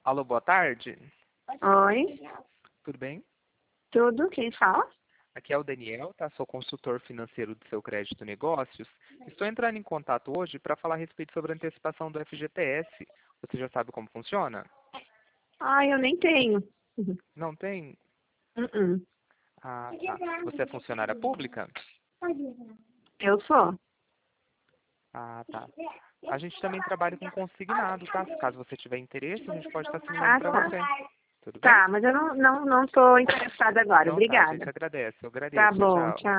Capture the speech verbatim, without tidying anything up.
Alô, boa tarde. Oi, Tudo bem? tudo? Quem fala? Aqui é o Daniel, tá? Sou consultor financeiro do seu crédito negócios. Estou entrando em contato hoje para falar a respeito sobre a antecipação do F G T S. Você já sabe como funciona? Ah, eu nem tenho. Uhum. Não tem? Uh-uh. Ah, tá. Você é funcionária pública? Eu sou. Ah, tá. A gente também trabalha com consignado, tá? Caso você tiver interesse, a gente pode estar assinando Ah, para tá. você. Tudo bem? Tá, mas eu não, não, não tô interessada agora. Então tá, a Obrigada. gente agradece. Eu Tá agradeço. Tchau, bom, tchau. tchau.